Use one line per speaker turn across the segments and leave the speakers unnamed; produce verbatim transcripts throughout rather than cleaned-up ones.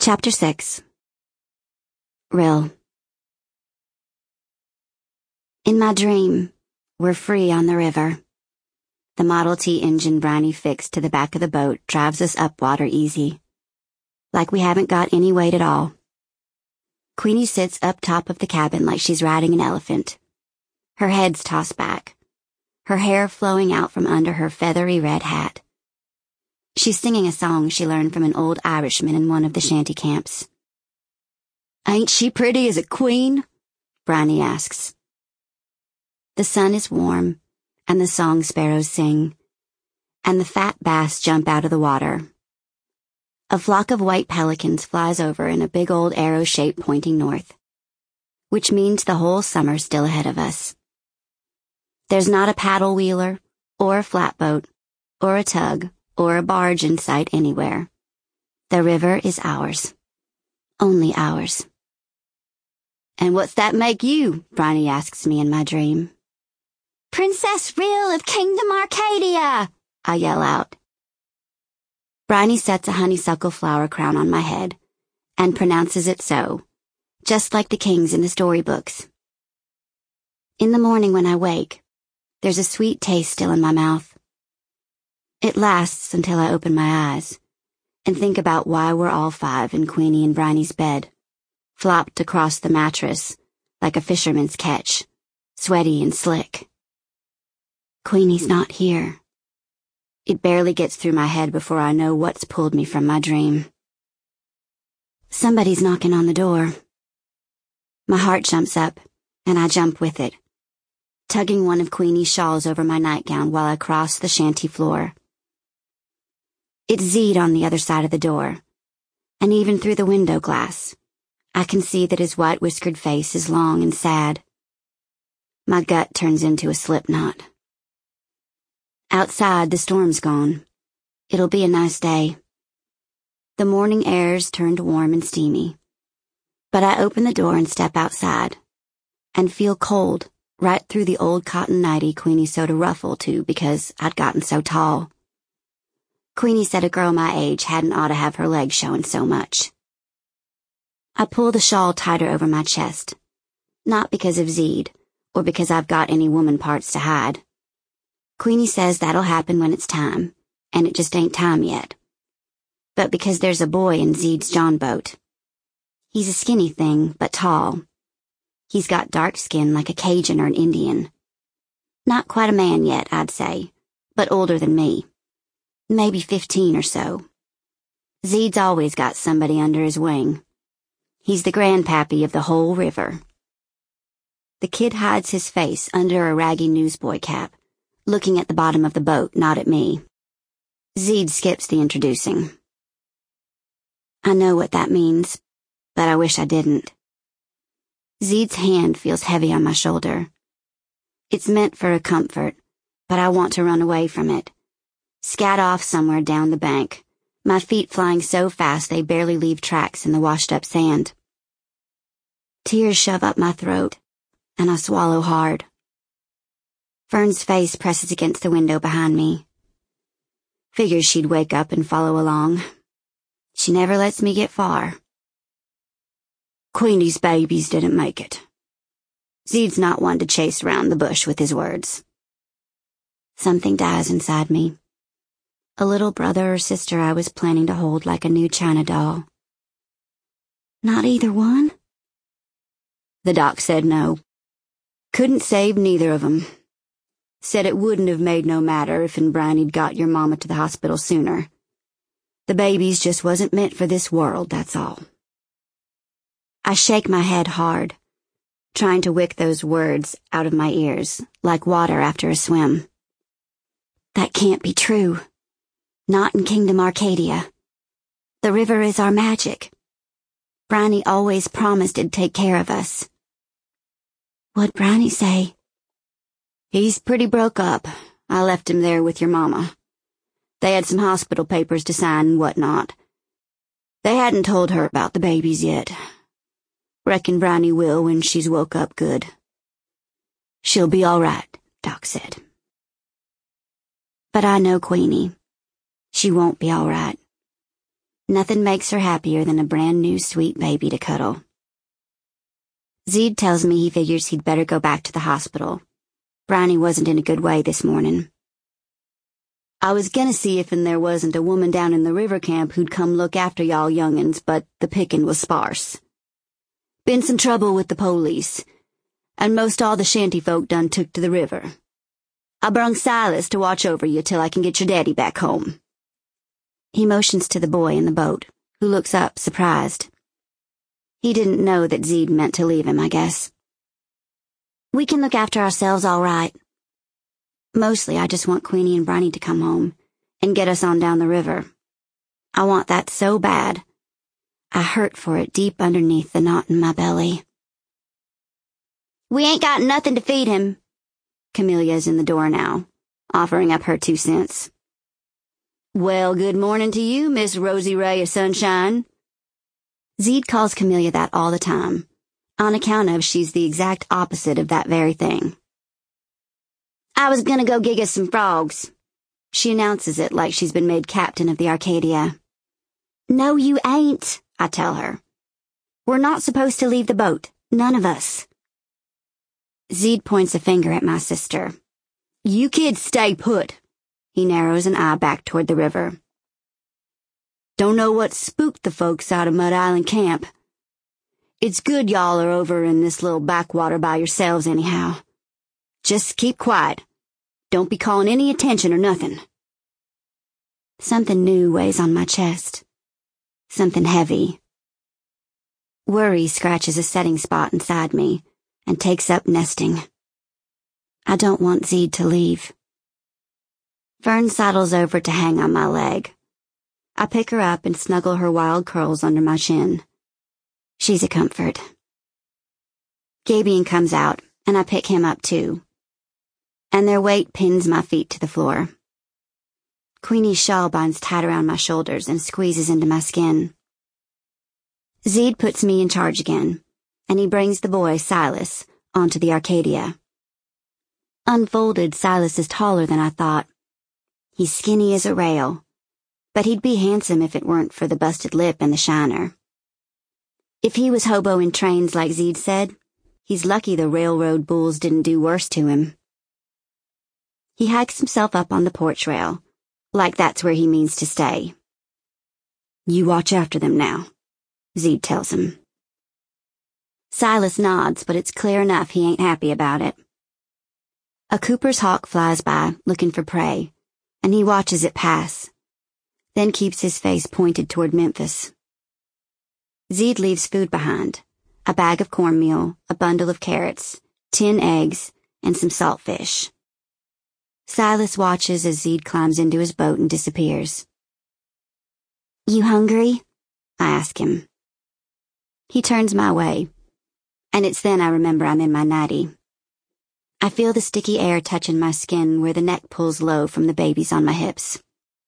Chapter six. Rill. In my dream, we're free on the river. The Model T engine Bryony fixed to the back of the boat drives us up water easy. Like we haven't got any weight at all. Queenie sits up top of the cabin like she's riding an elephant. Her head's tossed back, her hair flowing out from under her feathery red hat. She's singing a song she learned from an old Irishman in one of the shanty camps. "Ain't she pretty as a queen?" Bryony asks. The sun is warm, and the song sparrows sing, and the fat bass jump out of the water. A flock of white pelicans flies over in a big old arrow shape pointing north, which means the whole summer's still ahead of us. There's not a paddle wheeler, or a flatboat, or a tug, or a barge in sight anywhere. The river is ours. Only ours. "And what's that make you?" Bryony asks me in my dream. "Princess Rill of Kingdom Arcadia!" I yell out. Bryony sets a honeysuckle flower crown on my head and pronounces it so, just like the kings in the storybooks. In the morning when I wake, there's a sweet taste still in my mouth. It lasts until I open my eyes and think about why we're all five in Queenie and Bryony's bed, flopped across the mattress like a fisherman's catch, sweaty and slick. Queenie's not here. It barely gets through my head before I know what's pulled me from my dream. Somebody's knocking on the door. My heart jumps up, and I jump with it, tugging one of Queenie's shawls over my nightgown while I cross the shanty floor. It's Zeed on the other side of the door, and even through the window glass, I can see that his white-whiskered face is long and sad. My gut turns into a slip knot. Outside, the storm's gone. It'll be a nice day. The morning air's turned warm and steamy. But I open the door and step outside, and feel cold right through the old cotton nightie Queenie sewed a ruffle to because I'd gotten so tall. Queenie said a girl my age hadn't ought to have her legs showing so much. I pull the shawl tighter over my chest, not because of Zeed, or because I've got any woman parts to hide. Queenie says that'll happen when it's time, and it just ain't time yet. But because there's a boy in Zeed's John boat. He's a skinny thing, but tall. He's got dark skin like a Cajun or an Indian. Not quite a man yet, I'd say, but older than me. Maybe fifteen or so. Zeed's always got somebody under his wing. He's the grandpappy of the whole river. The kid hides his face under a raggy newsboy cap, looking at the bottom of the boat, not at me. Zeed skips the introducing. I know what that means, but I wish I didn't. Zeed's hand feels heavy on my shoulder. It's meant for a comfort, but I want to run away from it. Scat off somewhere down the bank, my feet flying so fast they barely leave tracks in the washed-up sand. Tears shove up my throat, and I swallow hard. Fern's face presses against the window behind me. Figures she'd wake up and follow along. She never lets me get far. Queenie's babies didn't make it. Zeed's not one to chase around the bush with his words. Something dies inside me. A little brother or sister I was planning to hold like a new China doll. Not either one? The doc said no. Couldn't save neither of 'em. Said it wouldn't have made no matter if and Bryony'd got your mama to the hospital sooner. The babies just wasn't meant for this world, that's all. I shake my head hard, trying to wick those words out of my ears, like water after a swim. That can't be true. Not in Kingdom Arcadia. The river is our magic. Bryony always promised it'd take care of us. What'd Bryony say? He's pretty broke up. I left him there with your mama. They had some hospital papers to sign and whatnot. They hadn't told her about the babies yet. Reckon Bryony will when she's woke up good. She'll be all right, Doc said. But I know Queenie. She won't be all right. Nothing makes her happier than a brand new sweet baby to cuddle. Zeed tells me he figures he'd better go back to the hospital. Brownie wasn't in a good way this morning. I was gonna see if and there wasn't a woman down in the river camp who'd come look after y'all young'uns, but the pickin' was sparse. Been some trouble with the police, and most all the shanty folk done took to the river. I brung Silas to watch over you till I can get your daddy back home. He motions to the boy in the boat, who looks up, surprised. He didn't know that Zeed meant to leave him, I guess. We can look after ourselves all right. Mostly I just want Queenie and Briny to come home and get us on down the river. I want that so bad. I hurt for it deep underneath the knot in my belly. We ain't got nothing to feed him. Camelia's in the door now, offering up her two cents. Well, good morning to you, Miss Rosie Ray of Sunshine. Zeed calls Camelia that all the time, on account of she's the exact opposite of that very thing. I was gonna go gig us some frogs. She announces it like she's been made captain of the Arcadia. No, you ain't, I tell her. We're not supposed to leave the boat, none of us. Zeed points a finger at my sister. You kids stay put. He narrows an eye back toward the river. Don't know what spooked the folks out of Mud Island Camp. It's good y'all are over in this little backwater by yourselves anyhow. Just keep quiet. Don't be calling any attention or nothing. Something new weighs on my chest. Something heavy. Worry scratches a setting spot inside me and takes up nesting. I don't want Zeed to leave. Fern sidles over to hang on my leg. I pick her up and snuggle her wild curls under my chin. She's a comfort. Gabian comes out, and I pick him up too. And their weight pins my feet to the floor. Queenie's shawl binds tight around my shoulders and squeezes into my skin. Zeed puts me in charge again, and he brings the boy, Silas, onto the Arcadia. Unfolded, Silas is taller than I thought. He's skinny as a rail, but he'd be handsome if it weren't for the busted lip and the shiner. If he was hoboing trains like Zeed said, he's lucky the railroad bulls didn't do worse to him. He hikes himself up on the porch rail, like that's where he means to stay. You watch after them now, Zeed tells him. Silas nods, but it's clear enough he ain't happy about it. A Cooper's hawk flies by, looking for prey, and he watches it pass, then keeps his face pointed toward Memphis. Zeed leaves food behind, a bag of cornmeal, a bundle of carrots, ten eggs, and some saltfish. Silas watches as Zeed climbs into his boat and disappears. You hungry? I ask him. He turns my way, and it's then I remember I'm in my nightie. I feel the sticky air touching my skin where the neck pulls low from the babies on my hips.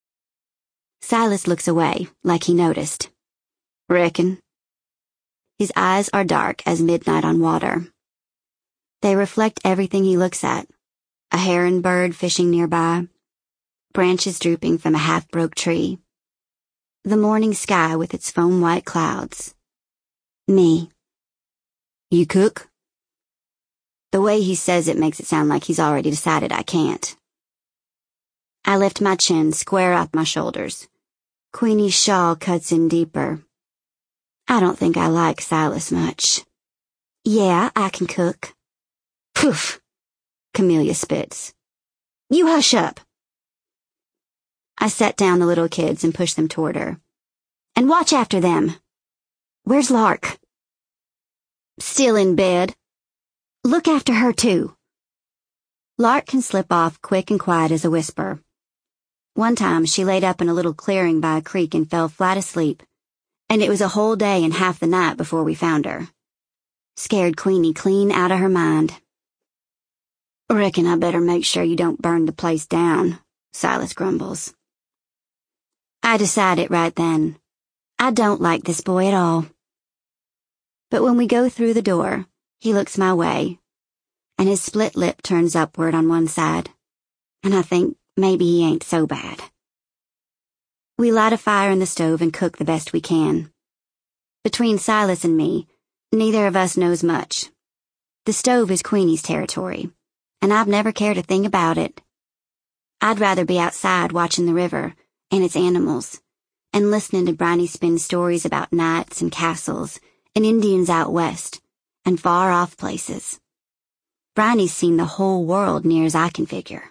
Silas looks away, like he noticed. Reckon. His eyes are dark as midnight on water. They reflect everything he looks at. A heron bird fishing nearby, branches drooping from a half-broke tree, the morning sky with its foam-white clouds. Me. You cook? The way he says it makes it sound like he's already decided I can't. I lift my chin square up my shoulders. Queenie's shawl cuts in deeper. I don't think I like Silas much. Yeah, I can cook. Poof! Camelia spits. You hush up. I set down the little kids and push them toward her. And watch after them. Where's Lark? Still in bed. Look after her too. Lark can slip off quick and quiet as a whisper. One time she laid up in a little clearing by a creek and fell flat asleep, and it was a whole day and half the night before we found her. Scared Queenie clean out of her mind. Reckon I better make sure you don't burn the place down, Silas grumbles. I decide it right then. I don't like this boy at all. But when we go through the door, he looks my way, and his split lip turns upward on one side, and I think maybe he ain't so bad. We light a fire in the stove and cook the best we can. Between Silas and me, neither of us knows much. The stove is Queenie's territory, and I've never cared a thing about it. I'd rather be outside watching the river and its animals, and listening to Bryony spin stories about knights and castles and Indians out west and far-off places. Bryony's seen the whole world near as I can figure.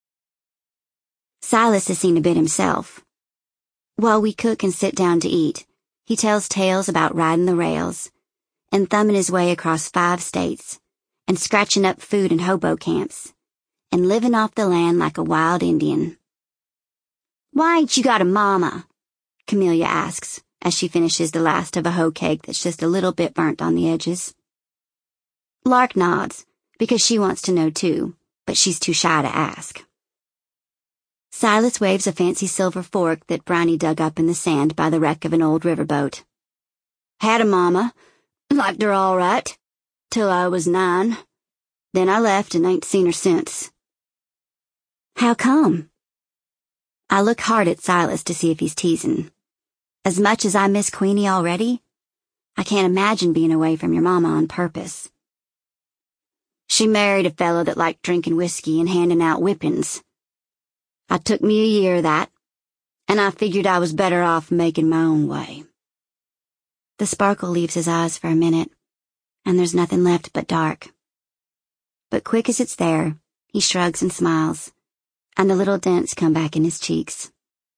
Silas has seen a bit himself. While we cook and sit down to eat, he tells tales about riding the rails and thumbing his way across five states and scratching up food in hobo camps and living off the land like a wild Indian. "Why ain't you got a mama?" Camellia asks as she finishes the last of a hoe cake that's just a little bit burnt on the edges. Lark nods because she wants to know too, but she's too shy to ask. Silas waves a fancy silver fork that Bryony dug up in the sand by the wreck of an old riverboat. "Had a mama. Liked her all right. Till I was nine. Then I left and ain't seen her since." "How come?" I look hard at Silas to see if he's teasing. As much as I miss Queenie already, I can't imagine being away from your mama on purpose. "She married a fellow that liked drinking whiskey and handing out whippings. I took me a year of that, and I figured I was better off making my own way." The sparkle leaves his eyes for a minute, and there's nothing left but dark. But quick as it's there, he shrugs and smiles, and the little dents come back in his cheeks.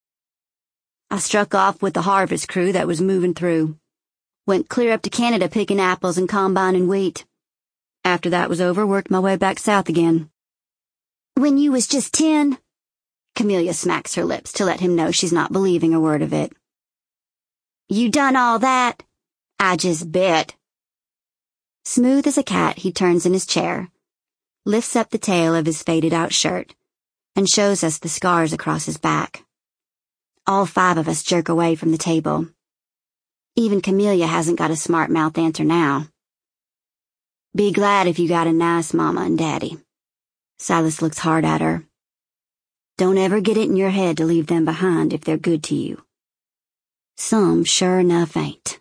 "I struck off with the harvest crew that was moving through. Went clear up to Canada picking apples and combining wheat. After that was over, worked my way back south again." "When you was just ten?" Camellia smacks her lips to let him know she's not believing a word of it. "You done all that?" "I just bet." Smooth as a cat, he turns in his chair, lifts up the tail of his faded-out shirt, and shows us the scars across his back. All five of us jerk away from the table. Even Camellia hasn't got a smart-mouth answer now. "Be glad if you got a nice mama and daddy." Silas looks hard at her. "Don't ever get it in your head to leave them behind if they're good to you. Some sure enough ain't."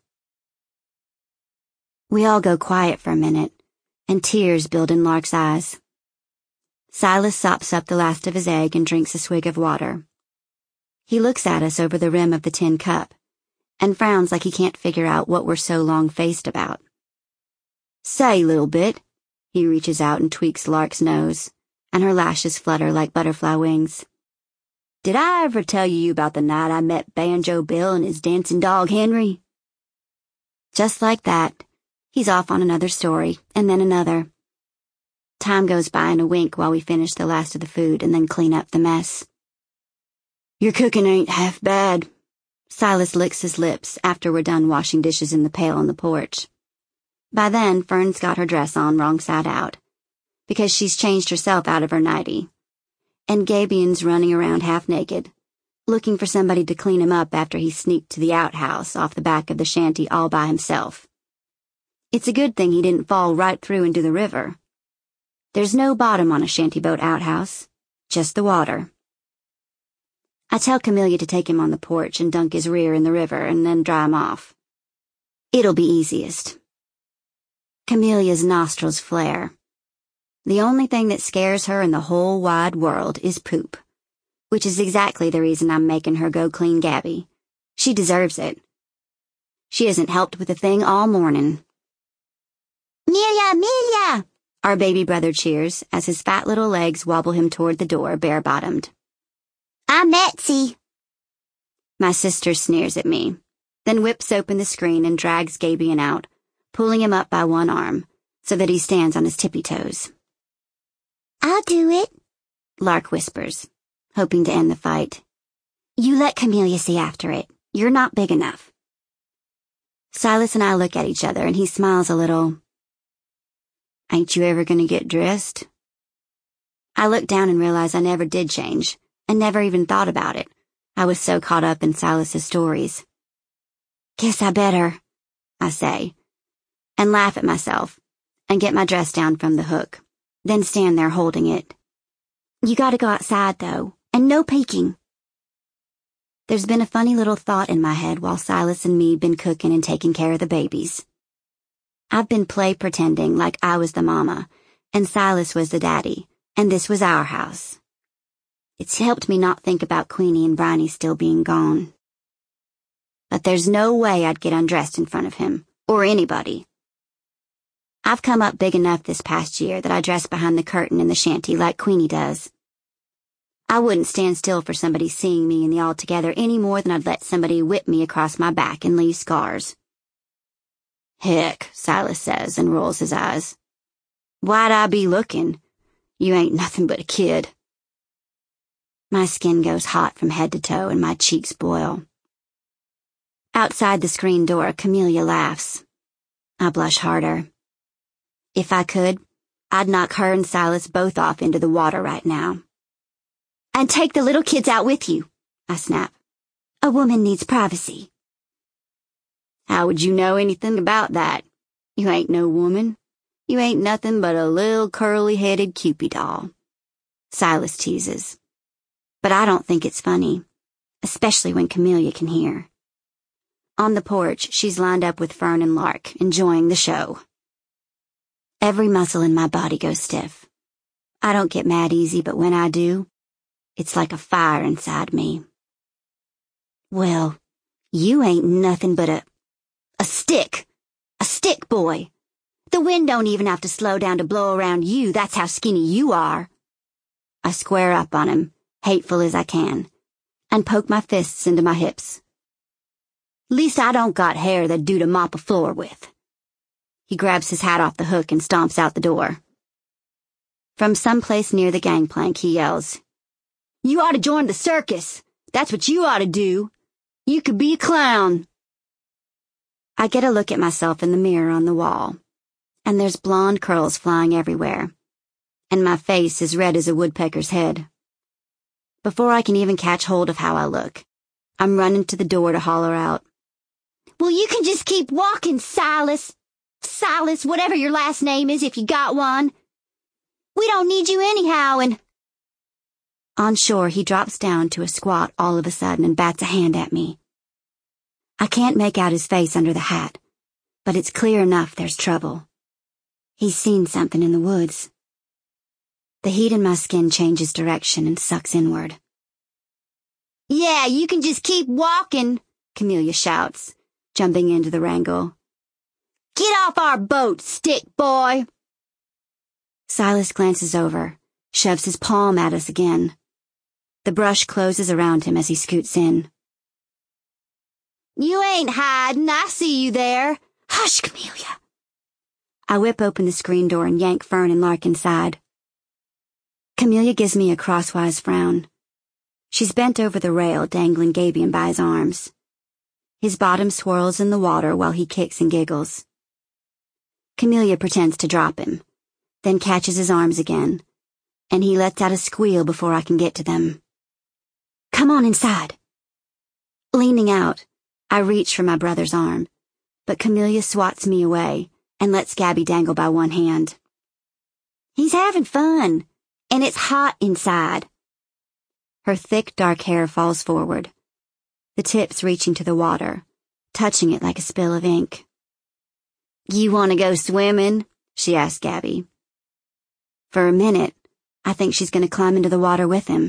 We all go quiet for a minute, and tears build in Lark's eyes. Silas sops up the last of his egg and drinks a swig of water. He looks at us over the rim of the tin cup, and frowns like he can't figure out what we're so long-faced about. "Say, little bit." He reaches out and tweaks Lark's nose, and her lashes flutter like butterfly wings. "Did I ever tell you about the night I met Banjo Bill and his dancing dog Henry?" Just like that, he's off on another story, and then another. Time goes by in a wink while we finish the last of the food and then clean up the mess. "Your cooking ain't half bad." Silas licks his lips after we're done washing dishes in the pail on the porch. By then, Fern's got her dress on wrong side out, because she's changed herself out of her nightie, and Gabian's running around half naked, looking for somebody to clean him up after he sneaked to the outhouse off the back of the shanty all by himself. It's a good thing he didn't fall right through into the river. There's no bottom on a shantyboat outhouse, just the water. I tell Camellia to take him on the porch and dunk his rear in the river and then dry him off. It'll be easiest. Camelia's nostrils flare. The only thing that scares her in the whole wide world is poop, which is exactly the reason I'm making her go clean Gabby. She deserves it. She hasn't helped with a thing all morning. "Amelia, Amelia!" Our baby brother cheers as his fat little legs wobble him toward the door, bare-bottomed. "I'm Etsy." My sister sneers at me, then whips open the screen and drags Gabian out, pulling him up by one arm, so that he stands on his tippy-toes. "I'll do it," Lark whispers, hoping to end the fight. "You let Camellia see after it. You're not big enough." Silas and I look at each other, and he smiles a little. "Ain't you ever gonna get dressed?" I look down and realize I never did change, and never even thought about it. I was so caught up in Silas's stories. "Guess I better," I say, and laugh at myself, and get my dress down from the hook, then stand there holding it. "You gotta go outside, though, and no peeking." There's been a funny little thought in my head while Silas and me been cooking and taking care of the babies. I've been play pretending like I was the mama, and Silas was the daddy, and this was our house. It's helped me not think about Queenie and Bryony still being gone. But there's no way I'd get undressed in front of him, or anybody. I've come up big enough this past year that I dress behind the curtain in the shanty like Queenie does. I wouldn't stand still for somebody seeing me in the all-together any more than I'd let somebody whip me across my back and leave scars. Heck, Silas says and rolls his eyes. Why'd I be looking? You ain't nothing but a kid. My skin goes hot from head to toe and my cheeks boil. Outside the screen door, Camellia laughs. I blush harder. If I could, I'd knock her and Silas both off into the water right now. And take the little kids out with you, I snap. A woman needs privacy. How would you know anything about that? You ain't no woman. You ain't nothing but a little curly-headed Cupid doll. Silas teases. But I don't think it's funny, especially when Camellia can hear. On the porch, she's lined up with Fern and Lark, enjoying the show. Every muscle in my body goes stiff. I don't get mad easy, but when I do, it's like a fire inside me. Well, you ain't nothing but a... a stick. A stick boy. The wind don't even have to slow down to blow around you, that's how skinny you are. I square up on him, hateful as I can, and poke my fists into my hips. Least I don't got hair that'd do to mop a floor with. He grabs his hat off the hook and stomps out the door. From someplace near the gangplank, he yells, You ought to join the circus. That's what you ought to do. You could be a clown. I get a look at myself in the mirror on the wall, and there's blonde curls flying everywhere, and my face is red as a woodpecker's head. Before I can even catch hold of how I look, I'm running to the door to holler out, Well, you can just keep walking, Silas. Silas, whatever your last name is if you got one. We don't need you anyhow, and... On shore, he drops down to a squat all of a sudden and bats a hand at me. I can't make out his face under the hat, but it's clear enough there's trouble. He's seen something in the woods. The heat in my skin changes direction and sucks inward. Yeah, you can just keep walking, Camellia shouts, jumping into the wrangle. Get off our boat, stick boy! Silas glances over, shoves his palm at us again. The brush closes around him as he scoots in. You ain't hiding, I see you there. Hush, Camellia. I whip open the screen door and yank Fern and Lark inside. Camellia gives me a crosswise frown. She's bent over the rail, dangling Gabion by his arms. His bottom swirls in the water while he kicks and giggles. Camellia pretends to drop him, then catches his arms again, and he lets out a squeal before I can get to them. Come on inside. Leaning out, I reach for my brother's arm, but Camellia swats me away and lets Gabby dangle by one hand. He's having fun, and it's hot inside. Her thick, dark hair falls forward, the tips reaching to the water, touching it like a spill of ink. You want to go swimming? She asked Gabby. For a minute, I think she's going to climb into the water with him.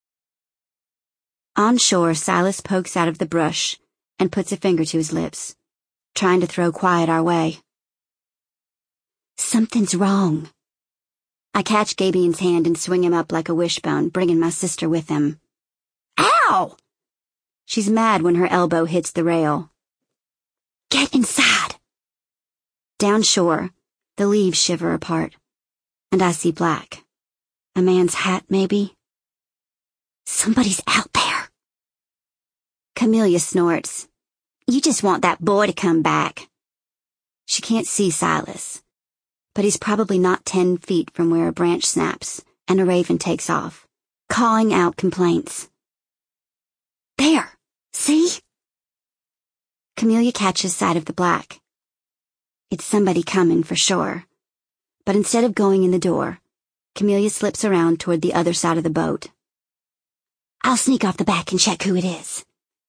On shore, Silas pokes out of the brush and puts a finger to his lips, trying to throw quiet our way. Something's wrong. I catch Gabion's hand and swing him up like a wishbone, bringing my sister with him. Ow! She's mad when her elbow hits the rail. Get inside! Down shore, the leaves shiver apart, and I see black. A man's hat, maybe? Somebody's out there. Camellia snorts. You just want that boy to come back. She can't see Silas, but he's probably not ten feet from where a branch snaps and a raven takes off, cawing out complaints. There! See? Camellia catches sight of the black. It's somebody coming for sure, but instead of going in the door, Camellia slips around toward the other side of the boat. I'll sneak off the back and check who it is,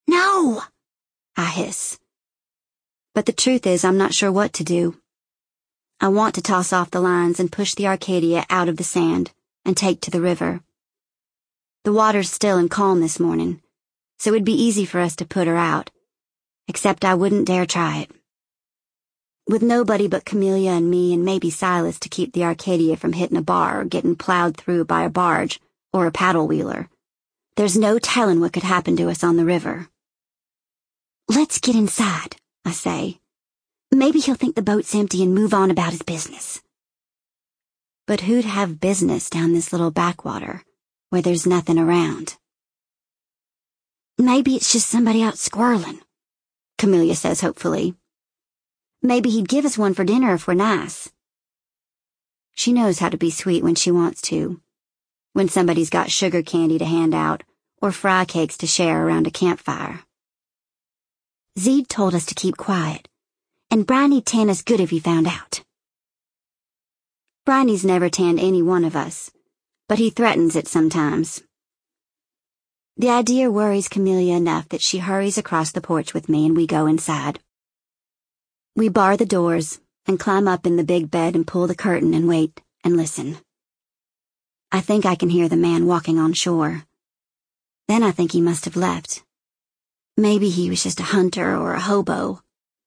No! I hiss. But the truth is, I'm not sure what to do. I want to toss off the lines and push the Arcadia out of the sand and take to the river. The water's still and calm this morning, so it'd be easy for us to put her out, except I wouldn't dare try it. With nobody but Camelia and me and maybe Silas to keep the Arcadia from hitting a bar or getting plowed through by a barge or a paddle wheeler, there's no telling what could happen to us on the river. Let's get inside, I say. Maybe he'll think the boat's empty and move on about his business. But who'd have business down this little backwater where there's nothing around? Maybe it's just somebody out squirreling, Camelia says hopefully. Maybe he'd give us one for dinner if we're nice. She knows how to be sweet when she wants to, when somebody's got sugar candy to hand out or fry cakes to share around a campfire. Zeed told us to keep quiet, and Briney'd tan us good if he found out. Briney's never tanned any one of us, but he threatens it sometimes. The idea worries Camelia enough that she hurries across the porch with me and we go inside. We bar the doors and climb up in the big bed and pull the curtain and wait and listen. I think I can hear the man walking on shore. Then I think he must have left. Maybe he was just a hunter or a hobo.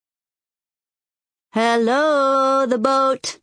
Hello, the boat.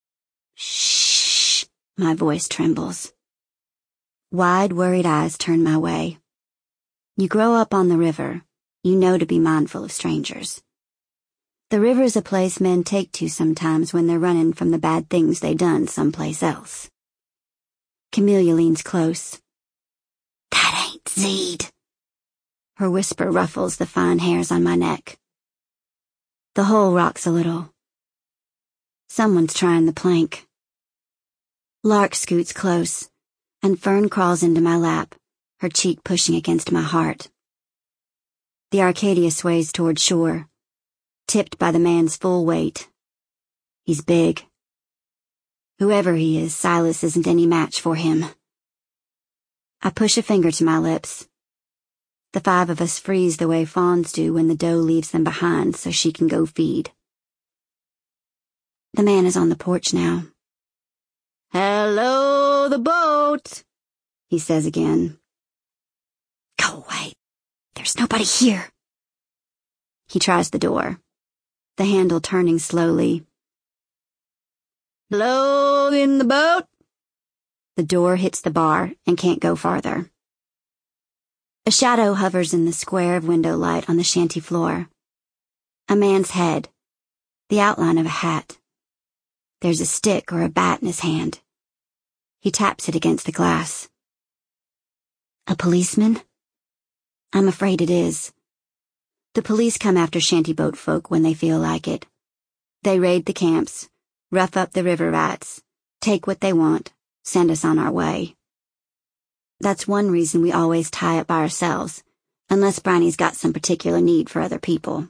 Shh, my voice trembles. Wide, worried eyes turn my way. You grow up on the river, you know to be mindful of strangers. The river's a place men take to sometimes when they're running from the bad things they done someplace else. Camelia leans close. That ain't Zeed. Her whisper ruffles the fine hairs on my neck. The hull rocks a little. Someone's trying the plank. Lark scoots close, and Fern crawls into my lap, her cheek pushing against my heart. The Arcadia sways toward shore, tipped by the man's full weight. He's big. Whoever he is, Silas isn't any match for him. I push a finger to my lips. The five of us freeze the way fawns do when the doe leaves them behind so she can go feed. The man is on the porch now. Hello, the boat, he says again. Go away. There's nobody here. He tries the door, the handle turning slowly. Hello in the boat? The door hits the bar and can't go farther. A shadow hovers in the square of window light on the shanty floor. A man's head, the outline of a hat. There's a stick or a bat in his hand. He taps it against the glass. A policeman? I'm afraid it is. The police come after shantyboat folk when they feel like it. They raid the camps, rough up the river rats, take what they want, send us on our way. That's one reason we always tie up by ourselves, unless Briney's got some particular need for other people.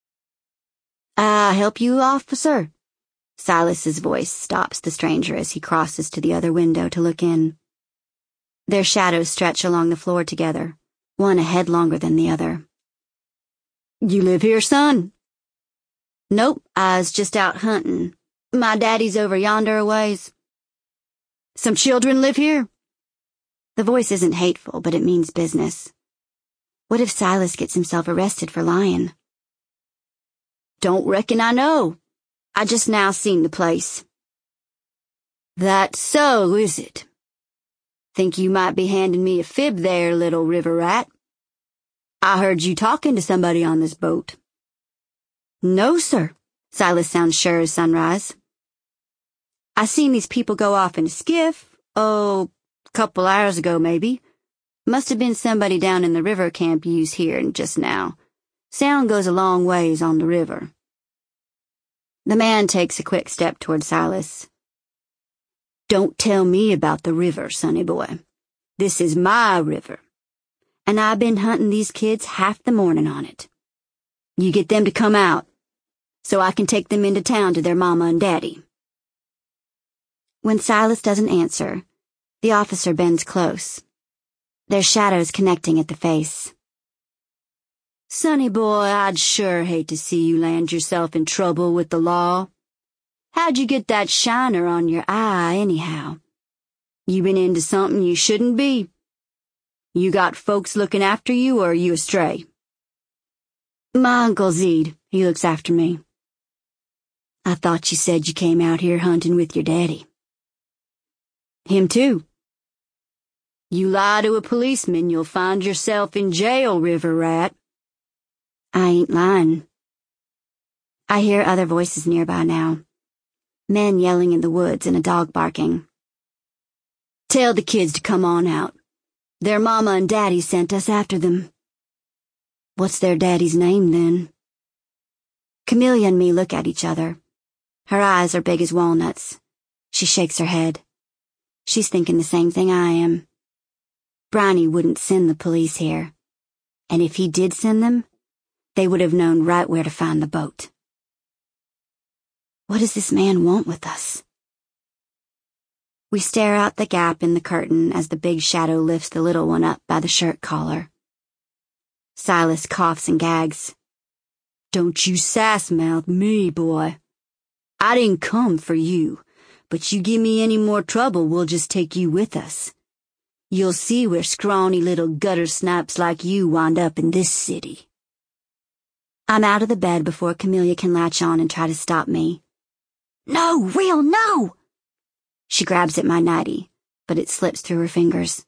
I help you, officer? Silas's voice stops the stranger as he crosses to the other window to look in. Their shadows stretch along the floor together, one a head longer than the other. You live here, son? Nope, I was just out hunting. My daddy's over yonder a ways. Some children live here? The voice isn't hateful, but it means business. What if Silas gets himself arrested for lying? Don't reckon I know. I just now seen the place. That's so, is it? Think you might be handing me a fib there, little river rat. I heard you talking to somebody on this boat. No, sir. Silas sounds sure as sunrise. I seen these people go off in a skiff, oh, a couple hours ago maybe. Must have been somebody down in the river camp used here just now. Sound goes a long ways on the river. The man takes a quick step toward Silas. Don't tell me about the river, sonny boy. This is my river, and I've been hunting these kids half the morning on it. You get them to come out, so I can take them into town to their mama and daddy. When Silas doesn't answer, the officer bends close, their shadows connecting at the face.
Sonny boy, I'd sure hate to see you land yourself in trouble with the law. How'd you get that shiner on your eye, anyhow? You been into something you shouldn't be? You got folks looking after you, or are you astray? My Uncle Zede, he looks after me. I thought you said you came out here hunting with your daddy. Him too. You lie to a policeman, you'll find yourself in jail, River Rat. I ain't lying. I hear other voices nearby now. Men yelling in the woods and a dog barking. Tell the kids to come on out. Their mama and daddy sent us after them. What's their daddy's name, then? Camellia and me look at each other. Her eyes are big as walnuts. She shakes her head. She's thinking the same thing I am. Briny wouldn't send the police here. And if he did send them, they would have known right where to find the boat. What does this man want with us? We stare out the gap in the curtain as the big shadow lifts the little one up by the shirt collar. Silas coughs and gags. Don't you sass-mouth me, boy. I didn't come for you, but you give me any more trouble, we'll just take you with us. You'll see where scrawny little gutter snipes like you wind up in this city. I'm out of the bed before Camellia can latch on and try to stop me. No, Will, no! She grabs at my nightie, but it slips through her fingers.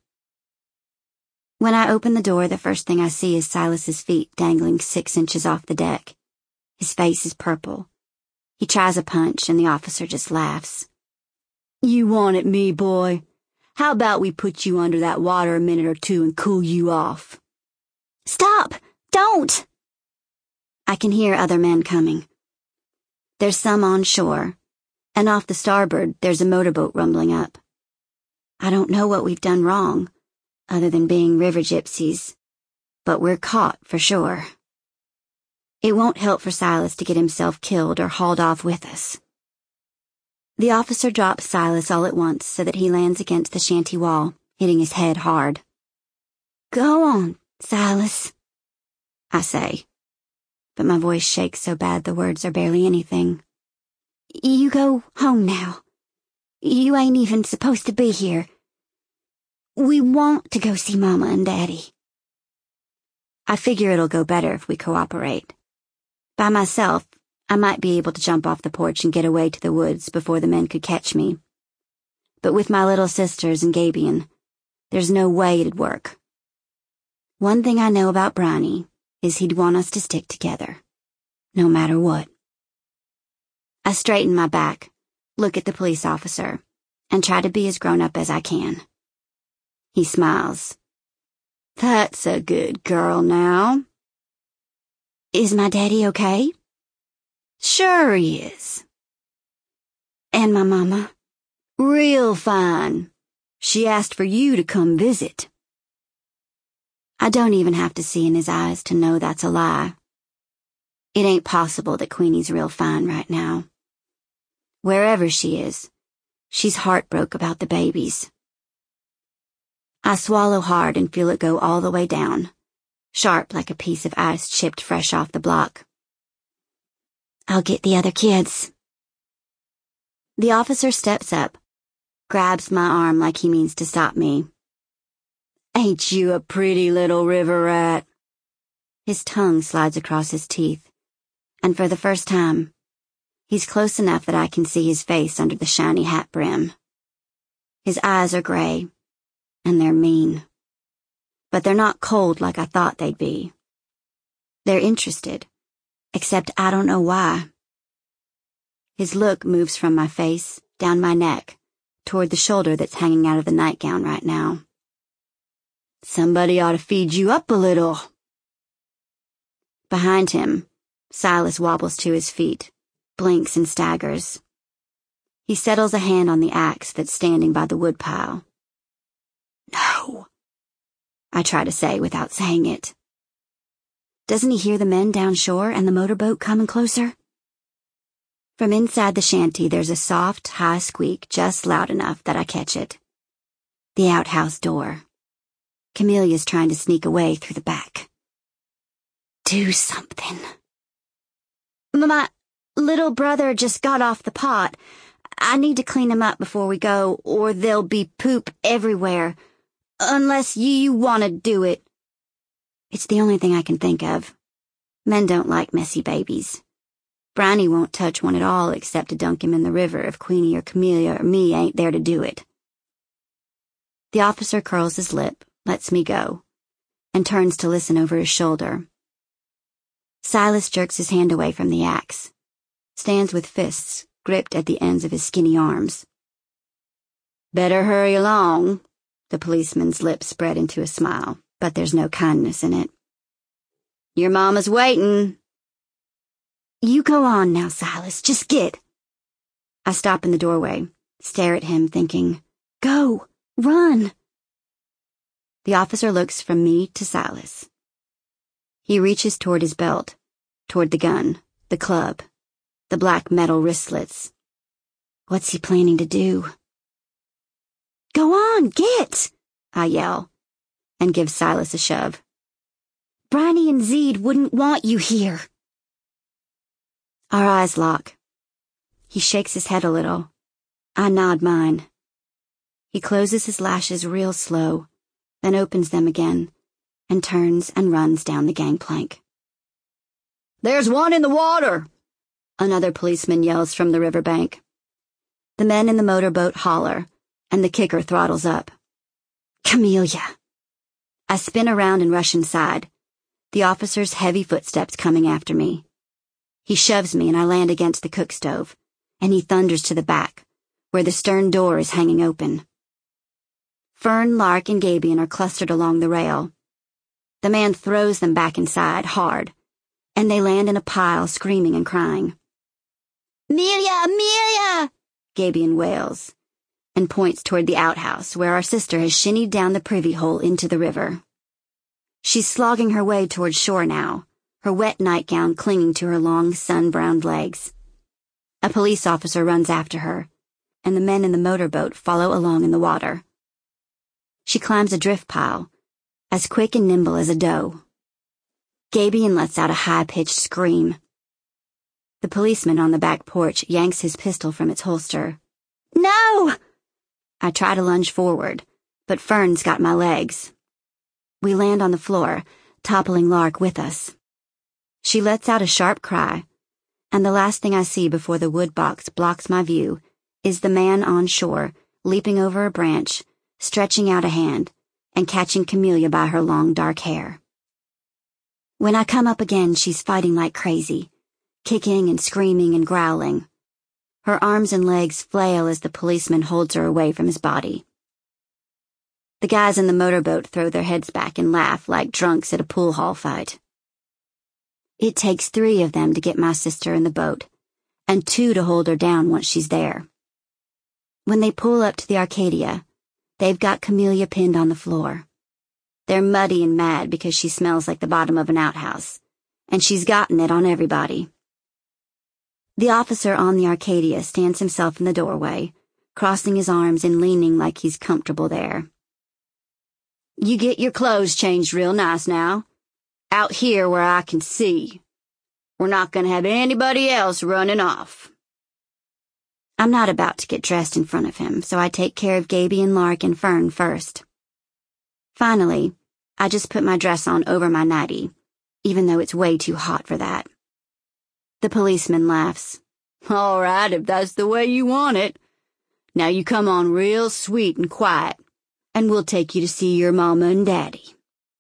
When I open the door, the first thing I see is Silas's feet dangling six inches off the deck. His face is purple. He tries a punch, and the officer just laughs. You wanted me, boy. How about we put you under that water a minute or two and cool you off? Stop! Don't! I can hear other men coming. There's some on shore, and off the starboard there's a motorboat rumbling up. I don't know what we've done wrong, other than being river gypsies, but we're caught for sure. It won't help for Silas to get himself killed or hauled off with us. The officer drops Silas all at once so that he lands against the shanty wall, hitting his head hard. Go on, Silas, I say, but my voice shakes so bad the words are barely anything. You go home now. You ain't even supposed to be here. We want to go see Mama and Daddy. I figure it'll go better if we cooperate. By myself, I might be able to jump off the porch and get away to the woods before the men could catch me. But with my little sisters and Gabion, there's no way it'd work. One thing I know about Briny is he'd want us to stick together, no matter what. I straighten my back, look at the police officer, and try to be as grown-up as I can. He smiles. That's a good girl now. Is my daddy okay? Sure he is. And my mama? Real fine. She asked for you to come visit. I don't even have to see in his eyes to know that's a lie. It ain't possible that Queenie's real fine right now. Wherever she is, she's heartbroken about the babies. I swallow hard and feel it go all the way down, sharp like a piece of ice chipped fresh off the block. I'll get the other kids. The officer steps up, grabs my arm like he means to stop me. Ain't you a pretty little river rat? His tongue slides across his teeth, and for the first time, he's close enough that I can see his face under the shiny hat brim. His eyes are gray, and they're mean. But they're not cold like I thought they'd be. They're interested, except I don't know why. His look moves from my face, down my neck, toward the shoulder that's hanging out of the nightgown right now. Somebody ought to feed you up a little. Behind him, Silas wobbles to his feet, blinks and staggers. He settles a hand on the axe that's standing by the woodpile. No, I try to say without saying it. Doesn't he hear the men down shore and the motorboat coming closer? From inside the shanty there's a soft, high squeak just loud enough that I catch it. The outhouse door. Camellia's trying to sneak away through the back. Do something. My little brother just got off the pot. I need to clean him up before we go, or there'll be poop everywhere. Unless you want to do it. It's the only thing I can think of. Men don't like messy babies. Briny won't touch one at all except to dunk him in the river if Queenie or Camellia or me ain't there to do it. The officer curls his lip, lets me go, and turns to listen over his shoulder. Silas jerks his hand away from the axe, stands with fists gripped at the ends of his skinny arms. Better hurry along. The policeman's lips spread into a smile, but there's no kindness in it. Your mama's waiting. You go on now, Silas. Just get. I stop in the doorway, stare at him, thinking, go, run. The officer looks from me to Silas. He reaches toward his belt, toward the gun, the club, the black metal wristlets. What's he planning to do? Go on, get! I yell, and give Silas a shove. Briny and Zeed wouldn't want you here. Our eyes lock. He shakes his head a little. I nod mine. He closes his lashes real slow, then opens them again, and turns and runs down the gangplank. There's one in the water! Another policeman yells from the riverbank. The men in the motorboat holler, and the kicker throttles up. Camellia! I spin around and rush inside, the officer's heavy footsteps coming after me. He shoves me and I land against the cook stove, and he thunders to the back, where the stern door is hanging open. Fern, Lark, and Gabion are clustered along the rail. The man throws them back inside, hard, and they land in a pile, screaming and crying. Amelia! Amelia! Gabion wails, and points toward the outhouse, where our sister has shinnied down the privy hole into the river. She's slogging her way toward shore now, her wet nightgown clinging to her long, sun-browned legs. A police officer runs after her, and the men in the motorboat follow along in the water. She climbs a drift pile, as quick and nimble as a doe. Gabion lets out a high-pitched scream. The policeman on the back porch yanks his pistol from its holster. No! I try to lunge forward, but Fern's got my legs. We land on the floor, toppling Lark with us. She lets out a sharp cry, and the last thing I see before the wood box blocks my view is the man on shore, leaping over a branch, stretching out a hand, and catching Camellia by her long dark hair. When I come up again, she's fighting like crazy, kicking and screaming and growling. Her arms and legs flail as the policeman holds her away from his body. The guys in the motorboat throw their heads back and laugh like drunks at a pool hall fight. It takes three of them to get my sister in the boat, and two to hold her down once she's there. When they pull up to the Arcadia, they've got Camellia pinned on the floor. They're muddy and mad because she smells like the bottom of an outhouse, and she's gotten it on everybody. The officer on the Arcadia stands himself in the doorway, crossing his arms and leaning like he's comfortable there. You get your clothes changed real nice now. Out here where I can see. We're not going to have anybody else running off. I'm not about to get dressed in front of him, so I take care of Gabion, Lark, and Fern first. Finally, I just put my dress on over my nightie, even though it's way too hot for that. The policeman laughs. All right, if that's the way you want it. Now you come on real sweet and quiet, and we'll take you to see your mama and daddy.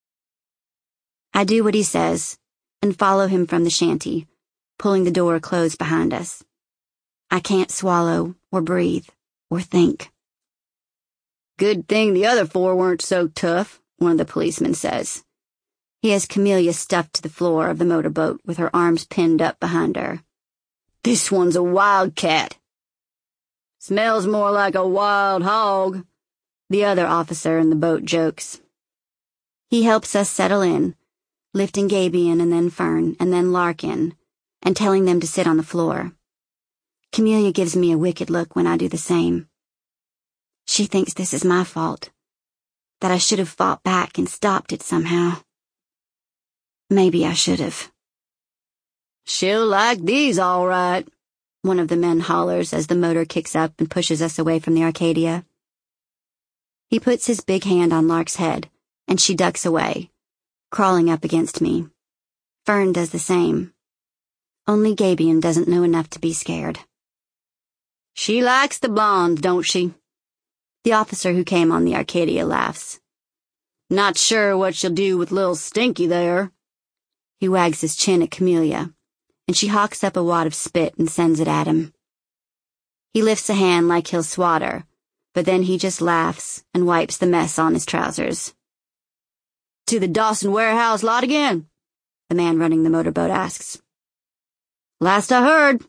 I do what he says, and follow him from the shanty, pulling the door closed behind us. I can't swallow, or breathe, or think. Good thing the other four weren't so tough, one of the policemen says. He has Camellia stuffed to the floor of the motorboat with her arms pinned up behind her. This one's a wildcat. Smells more like a wild hog, the other officer in the boat jokes. He helps us settle in, lifting Gabion and then Fern and then Lark in, and telling them to sit on the floor. Camellia gives me a wicked look when I do the same. She thinks this is my fault, that I should have fought back and stopped it somehow. Maybe I should have.
She'll like these all right, one of the men hollers as the motor kicks up and pushes us away from the Arcadia. He puts his big hand on Lark's head, and she ducks away, crawling up against me. Fern does the same. Only Gabion doesn't know enough to be scared. She likes the blondes, don't she? The officer who came on the Arcadia laughs. Not sure what she'll do with Lil Stinky there. He wags his chin at Camellia, and she hawks up a wad of spit and sends it at him. He lifts a hand like he'll swat her, but then he just laughs and wipes the mess on his trousers. To the Dawson warehouse lot again? The man running the motorboat asks. Last I heard.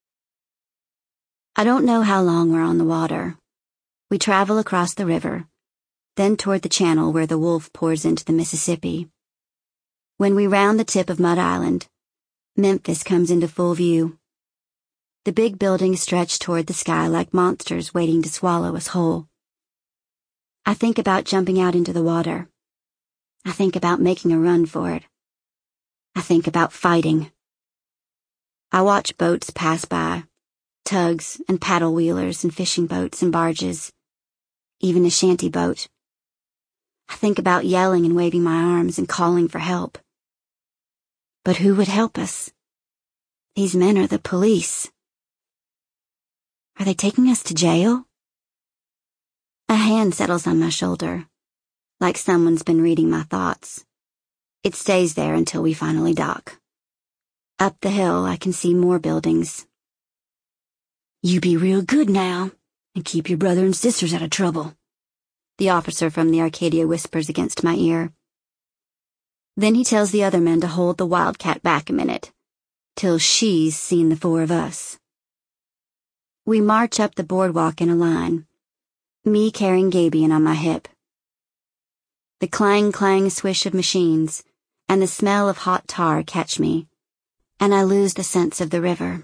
I don't know how long we're on the water. We travel across the river, then toward the channel where the Wolf pours into the Mississippi. When we round the tip of Mud Island, Memphis comes into full view. The big buildings stretch toward the sky like monsters waiting to swallow us whole. I think about jumping out into the water. I think about making a run for it. I think about fighting. I watch boats pass by, tugs and paddle wheelers and fishing boats and barges, even a shanty boat. I think about yelling and waving my arms and calling for help. But who would help us? These men are the police. Are they taking us to jail? A hand settles on my shoulder, like someone's been reading my thoughts. It stays there until we finally dock. Up the hill, I can see more buildings. You be real good now, and keep your brother and sisters out of trouble, the officer from the Arcadia whispers against my ear. Then he tells the other men to hold the Wildcat back a minute, till she's seen the four of us. We march up the boardwalk in a line, me carrying Gabion on my hip. The clang-clang swish of machines and the smell of hot tar catch me, and I lose the sense of the river.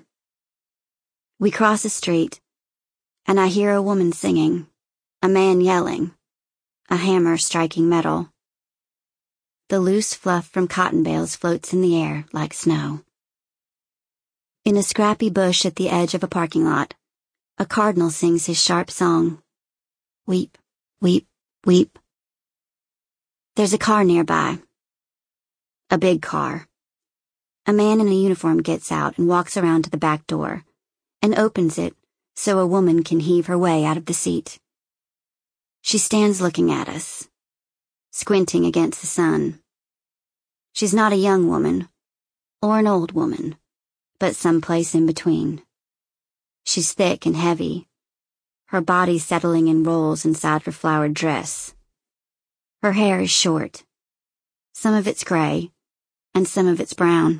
We cross a street, and I hear a woman singing, a man yelling, a hammer striking metal. The loose fluff from cotton bales floats in the air like snow. In a scrappy bush at the edge of a parking lot, a cardinal sings his sharp song. Weep, weep, weep. There's a car nearby. A big car. A man in a uniform gets out and walks around to the back door, and opens it so a woman can heave her way out of the seat. She stands looking at us, squinting against the sun. She's not a young woman, or an old woman, but someplace in between. She's thick and heavy, her body settling in rolls inside her flowered dress. Her hair is short. Some of it's gray, and some of it's brown.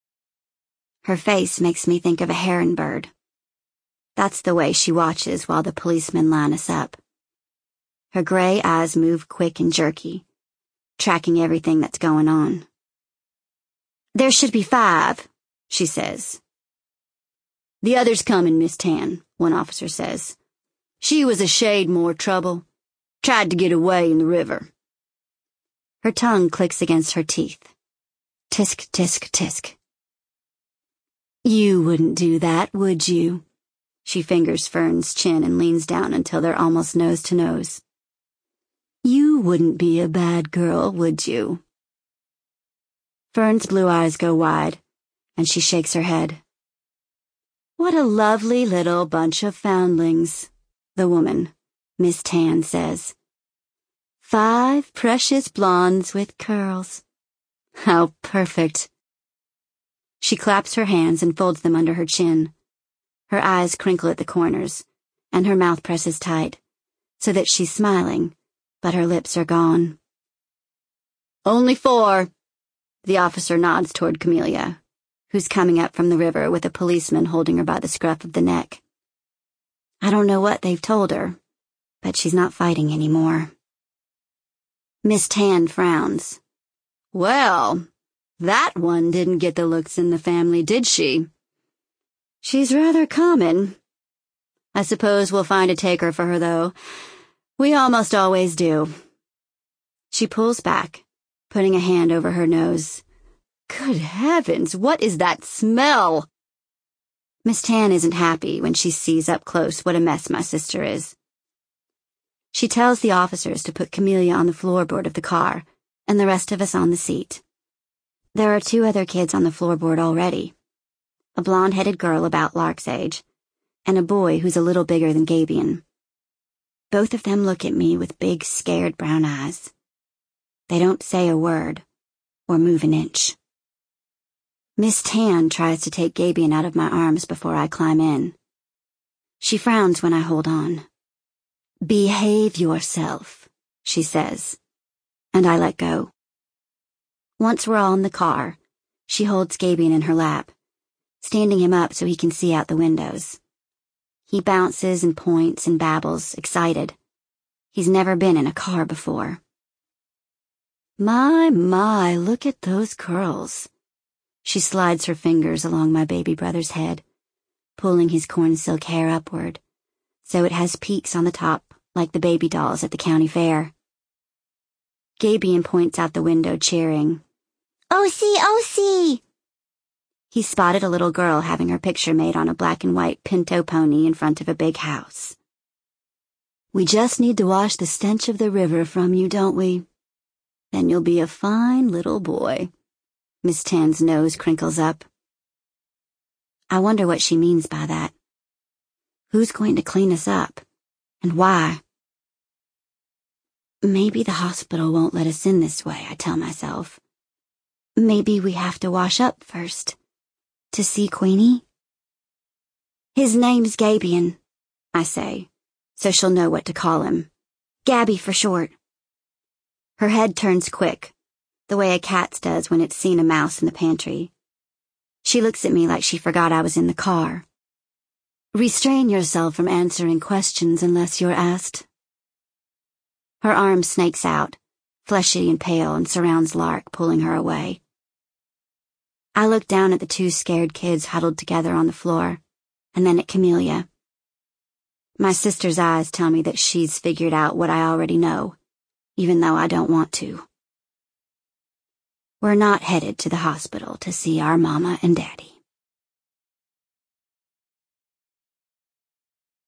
Her face makes me think of a heron bird. That's the way she watches while the policemen line us up. Her gray eyes move quick and jerky, tracking everything that's going on. There should be five, she says. The other's coming, Miss Tan, one officer says. She was a shade more trouble. Tried to get away in the river. Her tongue clicks against her teeth. Tisk, tisk, tisk. You wouldn't do that, would you? She fingers Fern's chin and leans down until they're almost nose to nose. You wouldn't be a bad girl, would you? Fern's blue eyes go wide, and she shakes her head. What a lovely little bunch of foundlings, the woman, Miss Tan, says. Five precious blondes with curls. How perfect. She claps her hands and folds them under her chin. Her eyes crinkle at the corners, and her mouth presses tight, so that she's smiling, but her lips are gone. Only four. The officer nods toward Camellia, who's coming up from the river with a policeman holding her by the scruff of the neck. I don't know what they've told her, but she's not fighting anymore. Miss Tan frowns. Well, that one didn't get the looks in the family, did she? She's rather common. I suppose we'll find a taker for her, though. We almost always do. She pulls back, putting a hand over her nose,
Good heavens, what is that smell? Miss Tan isn't happy when she sees up close what a mess my sister is. She tells the officers to put Camellia on the floorboard of the car and the rest of us on the seat. There are two other kids on the floorboard already. A blonde-headed girl about Lark's age, and a boy who's a little bigger than Gabion. Both of them look at me with big, scared brown eyes. They don't say a word or move an inch. Miss Tan tries to take Gabion out of my arms before I climb in. She frowns when I hold on. Behave yourself, she says, and I let go. Once we're all in the car, she holds Gabion in her lap, standing him up so he can see out the windows. He bounces and points and babbles, excited. He's never been in a car before. My, my, look at those curls. She slides her fingers along my baby brother's head, pulling his corn silk hair upward, so it has peaks on the top like the baby dolls at the county fair. Gabion points out the window, cheering. Osie, Osie! He spotted a little girl having her picture made on a black and white pinto pony in front of a big house. We just need to wash the stench of the river from you, don't we? Then you'll be a fine little boy. Miss Tan's nose crinkles up. I wonder what she means by that. Who's going to clean us up? And why? Maybe the hospital won't let us in this way, I tell myself. Maybe we have to wash up first. To see Queenie? His name's Gabion, I say, so she'll know what to call him. Gabby for short. Her head turns quick, the way a cat's does when it's seen a mouse in the pantry. She looks at me like she forgot I was in the car. Restrain yourself from answering questions unless you're asked. Her arm snakes out, fleshy and pale, and surrounds Lark, pulling her away. I look down at the two scared kids huddled together on the floor, and then at Camellia. My sister's eyes tell me that she's figured out what I already know, even though I don't want to. We're not headed to the hospital to see our mama and daddy.